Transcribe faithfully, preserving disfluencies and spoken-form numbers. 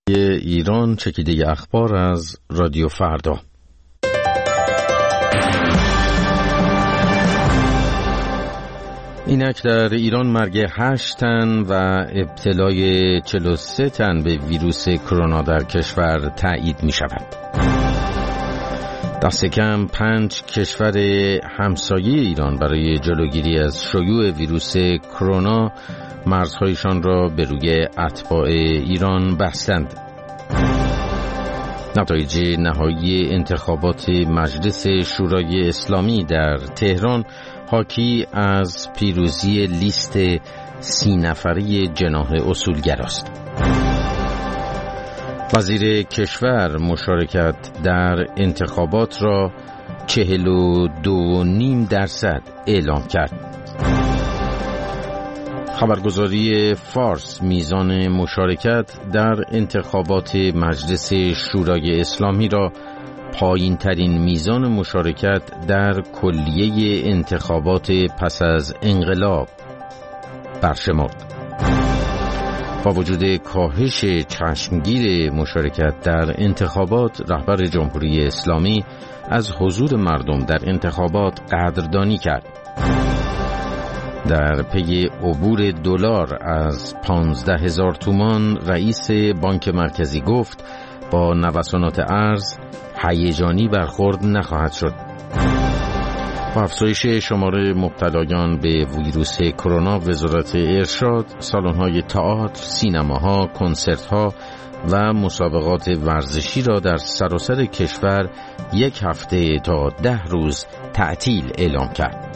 ایران چکیده اخبار از رادیو فردا. اینک در ایران مرگ هشت تن و ابتلای چهل و سه تن به ویروس کرونا در کشور تایید می شود. دست کم پنج کشور همسایه ایران برای جلوگیری از شیوع ویروس کرونا مرزهایشان را به روی اتباع ایران بستند. نتایج نهایی انتخابات مجلس شورای اسلامی در تهران حاکی از پیروزی لیست سی نفری جناح اصولگراست. وزیر کشور مشارکت در انتخابات را چهل و دو و نیم درصد اعلام کرد. خبرگزاری فارس میزان مشارکت در انتخابات مجلس شورای اسلامی را پایین ترین میزان مشارکت در کلیه انتخابات پس از انقلاب برشمرد. با وجود کاهش چشمگیر مشارکت در انتخابات، رهبر جمهوری اسلامی از حضور مردم در انتخابات قدردانی کرد. در پی عبور دلار از پانزده هزار تومان، رئیس بانک مرکزی گفت با نوسانات ارز هیجانی برخورد نخواهد شد. با افزایش شمار مبتلایان به ویروس کرونا، وزارت ارشاد سالن‌های تئاتر، سینماها، کنسرت‌ها و مسابقات ورزشی را در سراسر کشور یک هفته تا ده روز تعطیل اعلام کرد.